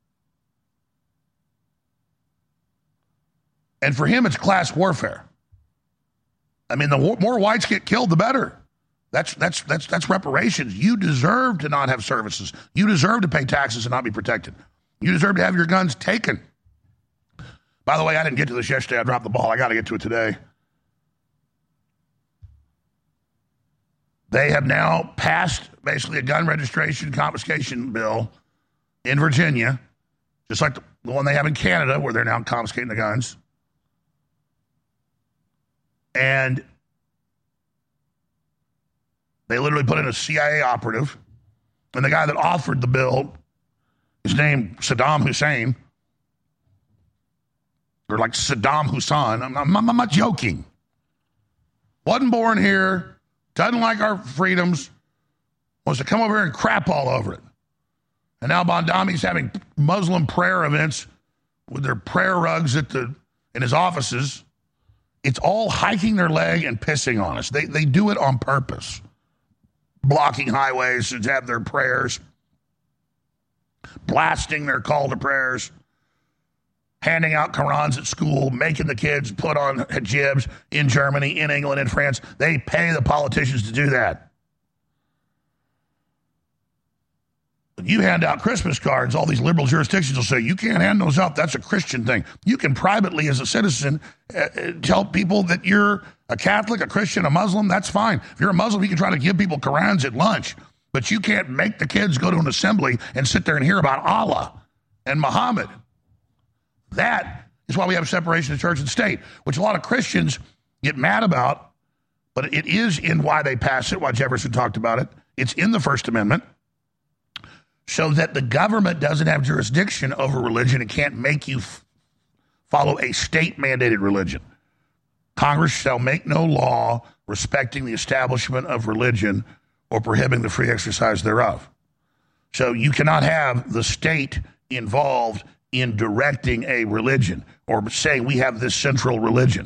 And for him, it's class warfare. I mean, the more whites get killed, the better. That's that's that's that's reparations. You deserve to not have services. You deserve to pay taxes and not be protected. You deserve to have your guns taken. By the way, I didn't get to this yesterday. I dropped the ball. I got to get to it today. They have now passed basically a gun registration confiscation bill in Virginia, just like the one they have in Canada, where they're now confiscating the guns. And they literally put in a C I A operative. And the guy that offered the bill is named Saddam Hussein. Or like Saddam Hussein. I'm, I'm, I'm not joking. Wasn't born here. Doesn't like our freedoms. Wants to come over here and crap all over it. And now Bandami's having Muslim prayer events with their prayer rugs at the in his offices. It's all hiking their leg and pissing on us. They they do it on purpose. Blocking highways to have their prayers. Blasting their call to prayers. Handing out Qurans at school. Making the kids put on hijabs in Germany, in England, in France. They pay the politicians to do that. When you hand out Christmas cards, all these liberal jurisdictions will say, you can't hand those out. That's a Christian thing. You can privately, as a citizen, uh, tell people that you're a Catholic, a Christian, a Muslim. That's fine. If you're a Muslim, you can try to give people Qurans at lunch. But you can't make the kids go to an assembly and sit there and hear about Allah and Muhammad. That is why we have separation of church and state, which a lot of Christians get mad about. But it is in why they pass it, why Jefferson talked about it. It's in the First Amendment. So that the government doesn't have jurisdiction over religion and can't make you f- follow a state-mandated religion. Congress shall make no law respecting the establishment of religion or prohibiting the free exercise thereof. So you cannot have the state involved in directing a religion or saying we have this central religion.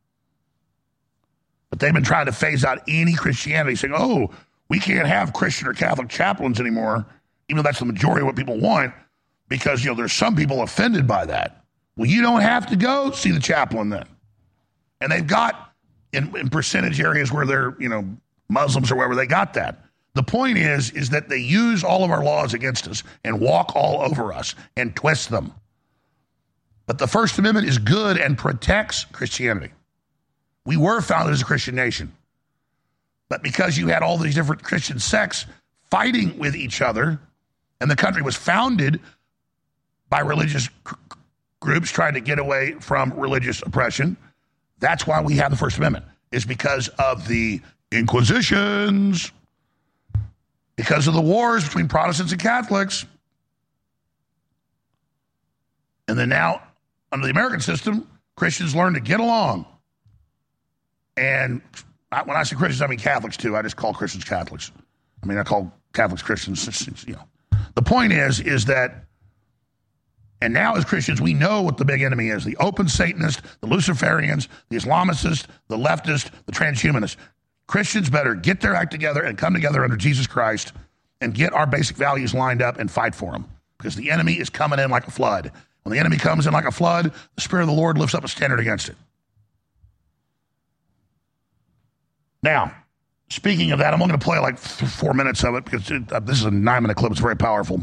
But they've been trying to phase out any Christianity, saying, oh, we can't have Christian or Catholic chaplains anymore, even though that's the majority of what people want, because, you know, there's some people offended by that. Well, you don't have to go see the chaplain then. And they've got, in, in percentage areas where they're, you know, Muslims or wherever, they got that. The point is, is that they use all of our laws against us and walk all over us and twist them. But the First Amendment is good and protects Christianity. We were founded as a Christian nation. But because you had all these different Christian sects fighting with each other, and the country was founded by religious c- groups trying to get away from religious oppression, that's why we have the First Amendment, is because of the Inquisitions, because of the wars between Protestants and Catholics. And then now, under the American system, Christians learn to get along. And I, when I say Christians, I mean Catholics too. I just call Christians Catholics. I mean, I call Catholics Christians. You know, the point is, is that, and now as Christians, we know what the big enemy is: the open Satanists, the Luciferians, the Islamicists, the leftists, the transhumanists. Christians better get their act together and come together under Jesus Christ and get our basic values lined up and fight for them, because the enemy is coming in like a flood. When the enemy comes in like a flood, the Spirit of the Lord lifts up a standard against it. Now, speaking of that, I'm only going to play like th- four minutes of it because it, uh, this is a nine-minute clip. It's very powerful.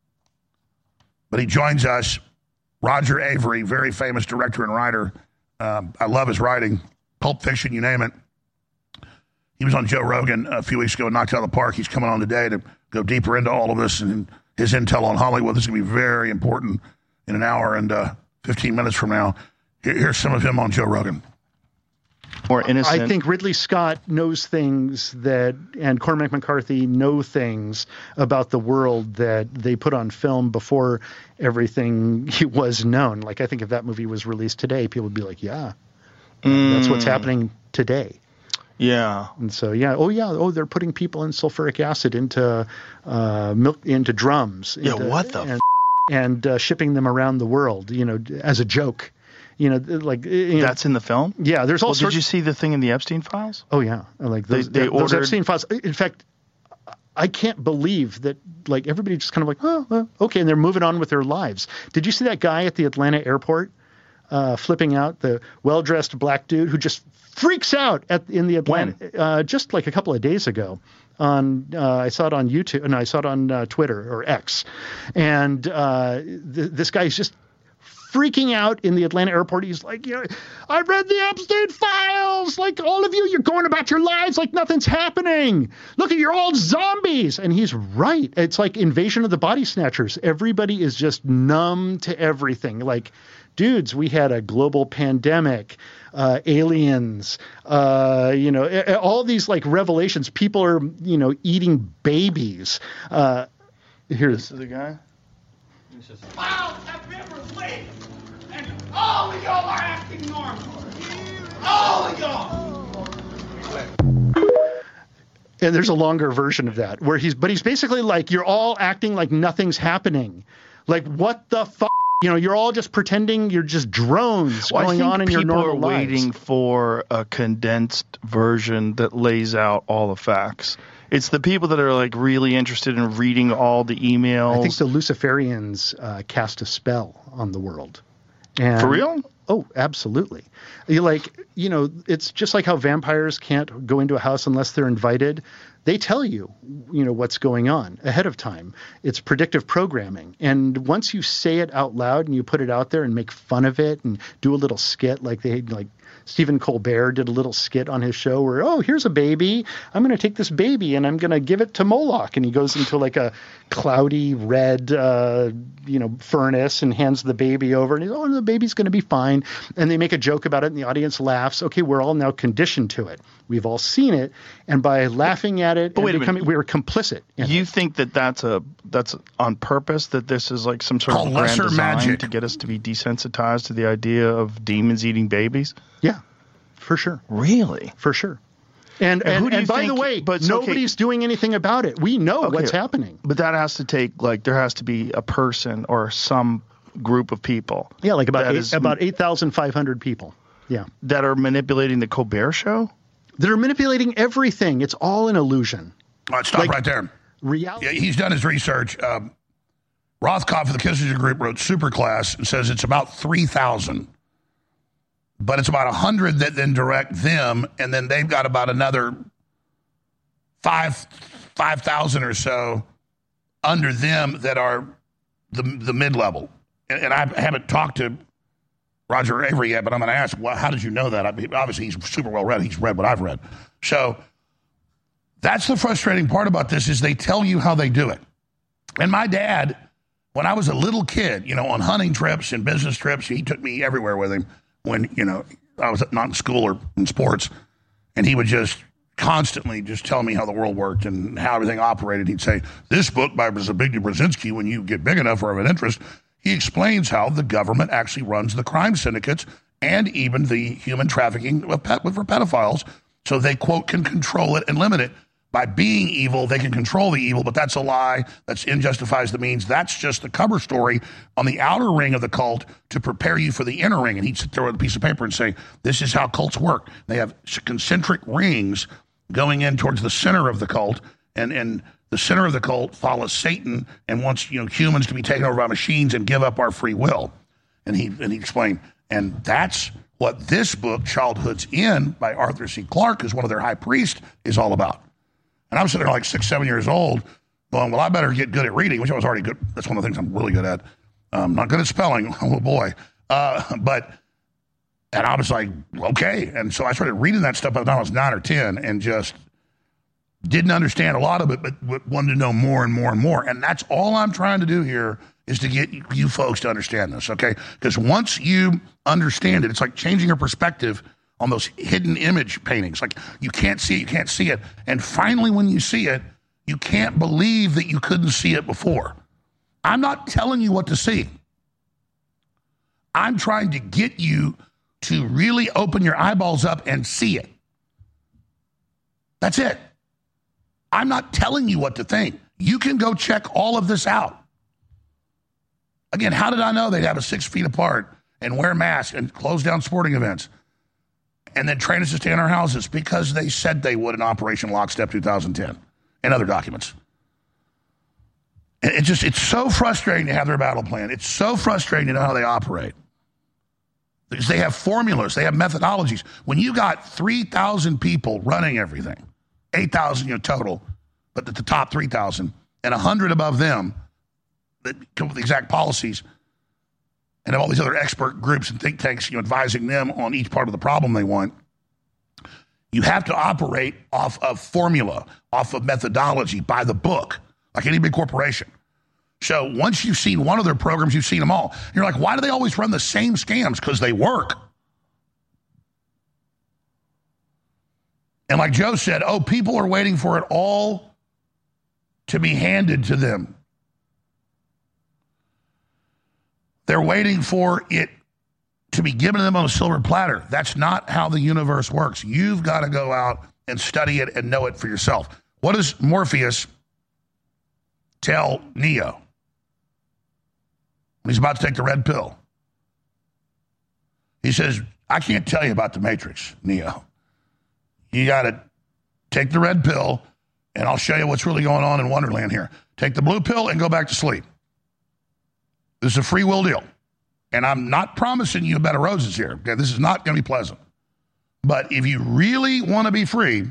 But he joins us, Roger Avery, very famous director and writer. Um, I love his writing, Pulp Fiction, you name it. He was on Joe Rogan a few weeks ago and knocked it out of the park. He's coming on today to go deeper into all of this and his intel on Hollywood. This is going to be very important in an hour and uh, fifteen minutes from now. Here, here's some of him on Joe Rogan. More innocent. I think Ridley Scott knows things that, and Cormac McCarthy know things about the world that they put on film before everything was known. Like, I think if that movie was released today, people would be like, yeah, mm. that's what's happening today. Yeah. And so, yeah. Oh, yeah. Oh, they're putting people in sulfuric acid into uh, milk, into drums. Yeah, into, what the and, f- and uh, shipping them around the world, you know, as a joke. You know, like you know, that's in the film. Yeah, there's all well, sorts. Did you see the thing in the Epstein files? Oh yeah, like those, they, they those ordered... Epstein files. In fact, I can't believe that. Like everybody just kind of like, oh, well, okay, and they're moving on with their lives. Did you see that guy at the Atlanta airport uh, flipping out? The well-dressed black dude who just freaks out at in the Atlanta. When? Uh, just like a couple of days ago. On uh, I saw it on YouTube, and no, I saw it on uh, Twitter or X, and uh, th- this guy's just freaking out in the Atlanta airport. He's like, you know, I read the Epstein files. Like, all of you, you're going about your lives like nothing's happening. Look at, you're all zombies. And he's right. It's like Invasion of the Body Snatchers. Everybody is just numb to everything. Like, dudes, we had a global pandemic, uh, aliens, uh, you know, all these like revelations. People are, you know, eating babies. Uh, here's this is the guy. Files have been released, and all of y'all are acting normal. All of y'all. And there's a longer version of that where he's, but he's basically like, you're all acting like nothing's happening. Like, what the fuck? You know, you're all just pretending you're just drones well, going on in your normal people are lives. waiting for a condensed version that lays out all the facts. It's the people that are like really interested in reading all the emails. I think the Luciferians uh, cast a spell on the world. And, For real? Oh, absolutely. You like, you know, it's just like how vampires can't go into a house unless they're invited. They tell you, you know, what's going on ahead of time. It's predictive programming. And once you say it out loud and you put it out there and make fun of it and do a little skit, like they like Stephen Colbert did a little skit on his show where, oh, here's a baby. I'm going to take this baby and I'm going to give it to Moloch. And he goes into like a cloudy red, uh, you know, furnace and hands the baby over. And he's, oh, the baby's going to be fine. And they make a joke about it and the audience laughs. Okay, we're all now conditioned to it. We've all seen it. And by laughing at it, but wait and becoming, a minute. we were complicit. You it. think that that's a that's on purpose, that this is like some sort Called of grand lesser design magic. to get us to be desensitized to the idea of demons eating babies? Yeah, for sure. Really? For sure. And And who and, do you and by think- the way, but, okay. nobody's doing anything about it. We know Okay. what's happening. But that has to take, like, there has to be a person or some group of people. Yeah, like about that eight, is- about eight thousand five hundred people. Yeah. that are manipulating the Colbert Show? They're manipulating everything. It's all an illusion. All right, stop Like- right there. Reality. Yeah, he's done his research. Um, Rothkopf of the Kissinger Group wrote Superclass and says it's about three thousand. But it's about one hundred that then direct them, and then they've got about another five five thousand or so under them that are the the mid-level. And, and I haven't talked to Roger Avery yet, but I'm going to ask, well, how did you know that? I mean, obviously, he's super well read. He's read what I've read. So that's the frustrating part about this is they tell you how they do it. And my dad, when I was a little kid, you know, on hunting trips and business trips, he took me everywhere with him when, you know, I was not in school or in sports. And he would just constantly just tell me how the world worked and how everything operated. He'd say, this book by Zbigniew Brzezinski, when you get big enough or of an interest, he explains how the government actually runs the crime syndicates and even the human trafficking with pet, with, for pedophiles. So they, quote, can control it and limit it. By being evil, they can control the evil, but that's a lie. That's end justifies the means. That's just the cover story on the outer ring of the cult to prepare you for the inner ring. And he'd sit there with a piece of paper and say, this is how cults work. They have concentric rings going in towards the center of the cult, and, and the center of the cult follows Satan and wants, you know, humans to be taken over by machines and give up our free will. And he, and he explained, and that's what this book, Childhood's End, by Arthur C. Clarke, who's one of their high priests, is all about. And I'm sitting there like six, seven years old going, well, I better get good at reading, which I was already good. That's one of the things I'm really good at. Um, not good at spelling. Oh, boy. Uh, but, and I was like, okay. And so I started reading that stuff by the time I was nine or ten and just didn't understand a lot of it, but, but wanted to know more and more and more. And that's all I'm trying to do here is to get you folks to understand this, okay? Because once you understand it, it's like changing your perspective on those hidden image paintings. Like, you can't see it, you can't see it. And finally, when you see it, you can't believe that you couldn't see it before. I'm not telling you what to see. I'm trying to get you to really open your eyeballs up and see it. That's it. I'm not telling you what to think. You can go check all of this out. Again, how did I know they'd have us six feet apart and wear masks and close down sporting events and then train us to stay in our houses? Because they said they would in Operation Lockstep two thousand ten and other documents. It just, it's so frustrating to have their battle plan. It's so frustrating to know how they operate. Because they have formulas, they have methodologies. When you got three thousand people running everything, eight thousand you know, total, but at the top three thousand, and one hundred above them that come up with exact policies, and have all these other expert groups and think tanks, you know, advising them on each part of the problem they want. You have to operate off of formula, off of methodology, by the book, like any big corporation. So once you've seen one of their programs, you've seen them all. You're like, why do they always run the same scams? Because they work. And like Joe said, oh, people are waiting for it all to be handed to them. They're waiting for it to be given to them on a silver platter. That's not how the universe works. You've got to go out and study it and know it for yourself. What does Morpheus tell Neo when he's about to take the red pill? He says, I can't tell you about the Matrix, Neo. You got to take the red pill, and I'll show you what's really going on in Wonderland here. Take the blue pill and go back to sleep. This is a free will deal. And I'm not promising you a bed of roses here. Okay? This is not going to be pleasant. But if you really want to be free,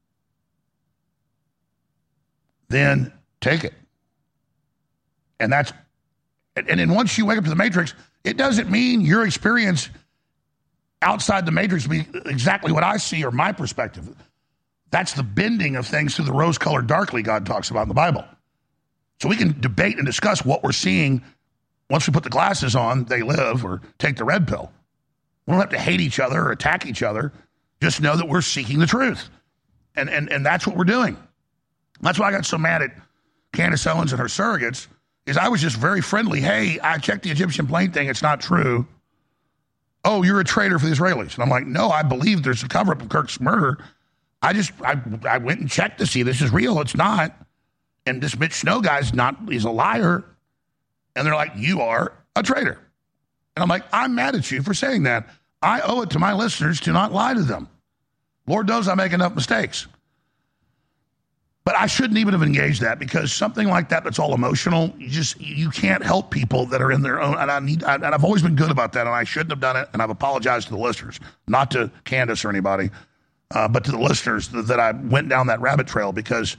then take it. And that's, and then once you wake up to the Matrix, it doesn't mean your experience outside the Matrix will be exactly what I see or my perspective. That's the bending of things through the rose-colored darkly God talks about in the Bible. So we can debate and discuss what we're seeing. Once we put the glasses on, they live, or take the red pill. We don't have to hate each other or attack each other. Just know that we're seeking the truth. And and and that's what we're doing. That's why I got so mad at Candace Owens and her surrogates, is I was just very friendly. Hey, I checked the Egyptian plane thing. It's not true. Oh, you're a traitor for the Israelis. And I'm like, no, I believe there's a cover-up of Kirk's murder. I just, I, I went and checked to see this is real. It's not. And this Mitch Snow guy's not, he's a liar. And they're like, you are a traitor. And I'm like, I'm mad at you for saying that. I owe it to my listeners to not lie to them. Lord knows I make enough mistakes. But I shouldn't even have engaged that, because something like that that's all emotional, you just, you can't help people that are in their own, and I need, I, and I've always been good about that, and I shouldn't have done it, and I've apologized to the listeners, not to Candace or anybody, uh, but to the listeners that, that I went down that rabbit trail, because,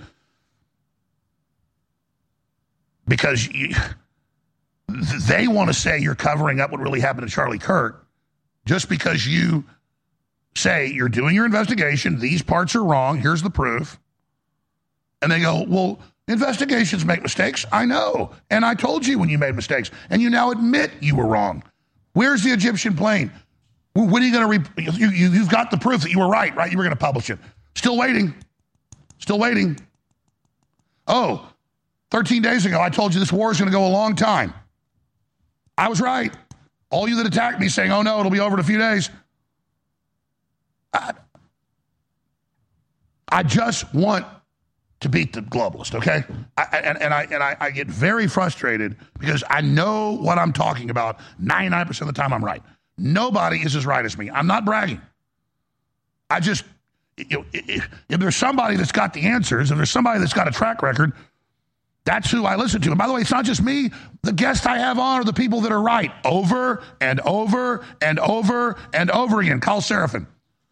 because you, they want to say you're covering up what really happened to Charlie Kirk, just because you say you're doing your investigation, these parts are wrong, here's the proof. And they go, well, investigations make mistakes. I know. And I told you when you made mistakes. And you now admit you were wrong. Where's the Egyptian plane? When are you going to, re- you, you, you've got the proof that you were right, right? You were going to publish it. Still waiting. Still waiting. Oh, thirteen days ago, I told you this war is going to go a long time. I was right. All you that attack me saying, oh, no, it'll be over in a few days. I, I just want to beat the globalist, okay? I, and, and, I, and I, I get very frustrated because I know what I'm talking about. ninety-nine percent of the time I'm right. Nobody is as right as me. I'm not bragging. I just, you know, if, if there's somebody that's got the answers, if there's somebody that's got a track record, that's who I listen to. And by the way, it's not just me. The guests I have on are the people that are right over and over and over and over again. Kyle Seraphin.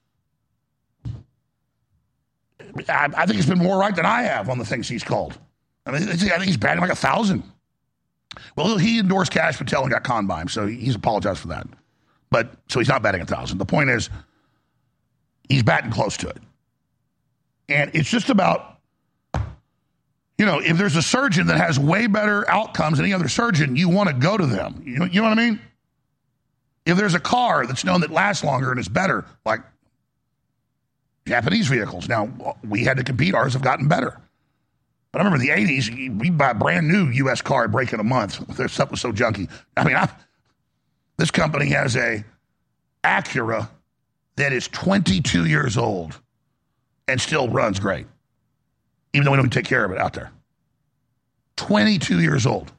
I, I think he's been more right than I have on the things he's called. I mean, I think he's batting like a thousand. Well, he endorsed Kash Patel and got conned by him, so he's apologized for that. But so he's not batting a thousand. The point is, he's batting close to it. And it's just about, you know, if there's a surgeon that has way better outcomes than any other surgeon, you want to go to them. You know, you know what I mean? If there's a car that's known that lasts longer and is better, like Japanese vehicles. Now, we had to compete. Ours have gotten better. But I remember in the eighties, we'd buy a brand new U S car, break in a month. Their stuff was so junky. I mean, I, this company has a Acura that is twenty-two years old and still runs great, even though we don't take care of it out there. twenty-two years old.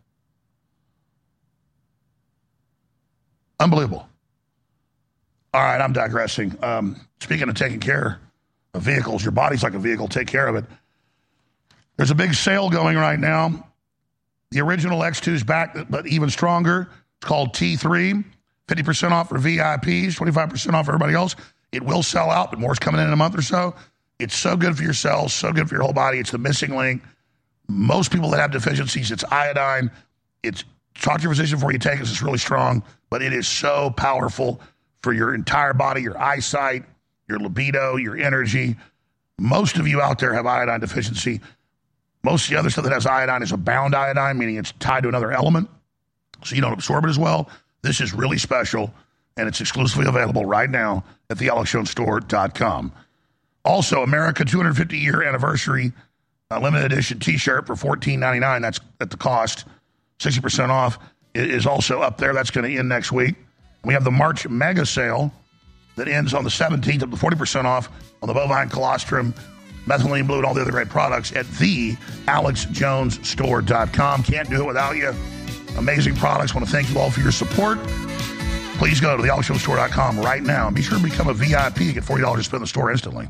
Unbelievable. All right, I'm digressing. Um, speaking of taking care of vehicles, your body's like a vehicle. Take care of it. There's a big sale going right now. The original X two is back, but even stronger. It's called T three. fifty percent off for V I Ps, twenty-five percent off for everybody else. It will sell out, but more's coming in in a month or so. It's so good for your cells, so good for your whole body. It's the missing link. Most people that have deficiencies, it's iodine. It's talk to your physician before you take it. It's really strong, but it is so powerful for your entire body, your eyesight, your libido, your energy. Most of you out there have iodine deficiency. Most of the other stuff that has iodine is a bound iodine, meaning it's tied to another element, so you don't absorb it as well. This is really special, and it's exclusively available right now at the alex jones store dot com. Also, America two hundred fifty year anniversary uh, limited edition T-shirt for fourteen ninety-nine. That's at the cost. sixty percent off is also up there. That's going to end next week. We have the March mega sale that ends on the seventeenth, up to forty percent off on the bovine colostrum, methylene blue, and all the other great products at the alex jones store dot com. Can't do it without you. Amazing products. Want to thank you all for your support. Please go to the alex jones store dot com right now and be sure to become a V I P. Get forty dollars to spend in the store instantly.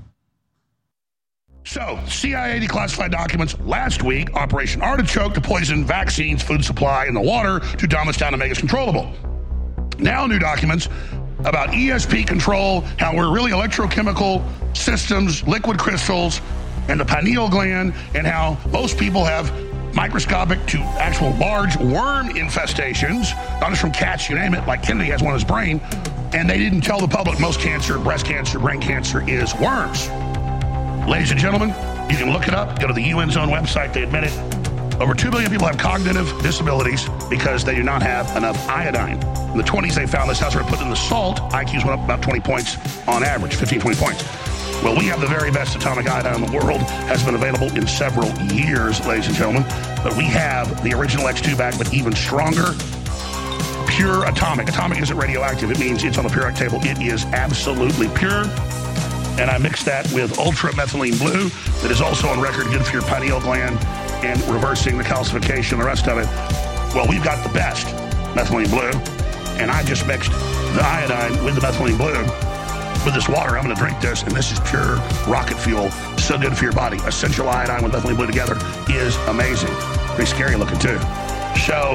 So, C I A declassified documents last week. Operation Artichoke to poison vaccines, food supply, and the water to dumb us down and make us controllable. Now new documents about E S P control, how we're really electrochemical systems, liquid crystals, and the pineal gland, and how most people have microscopic to actual large worm infestations, not just from cats, you name it, like Kennedy has one in his brain, and they didn't tell the public most cancer, breast cancer, brain cancer is worms. Ladies and gentlemen, you can look it up. Go to the U N's own website. They admit it. Over two billion people have cognitive disabilities because they do not have enough iodine. In the twenties, they found this. How started putting in the salt. I Qs went up about twenty points on average, fifteen, twenty points. Well, we have the very best atomic iodine in the world. Has been available in several years, ladies and gentlemen. But we have the original X two back, but even stronger. Pure atomic. Atomic isn't radioactive. It means it's on the periodic table. It is absolutely pure. And I mixed that with ultra methylene blue that is also on record good for your pineal gland and reversing the calcification, the rest of it. Well, we've got the best methylene blue, and I just mixed the iodine with the methylene blue with this water. I'm going to drink this, and this is pure rocket fuel. So good for your body. Essential iodine with methylene blue together is amazing. Pretty scary looking, too. So,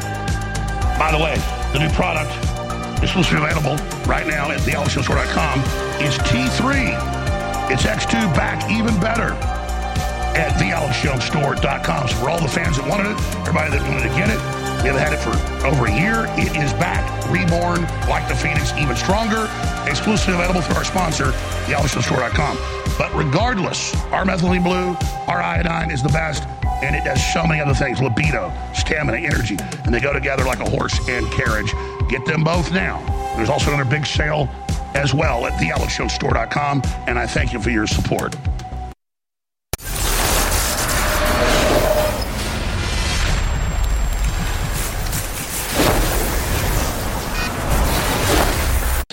by the way, the new product is supposed to be available right now at the alex jones store dot com is T three. It's X two back even better at the alex jones store dot com. So for all the fans that wanted it, everybody that wanted to get it, we have had it for over a year. It is back, reborn like the Phoenix, even stronger. Exclusively available through our sponsor, the alex jones store dot com. But regardless, our methylene blue, our iodine is the best, and it does so many other things. Libido, stamina, energy, and they go together like a horse and carriage. Get them both now. There's also another big sale as well at the alex jones store dot com, and I thank you for your support.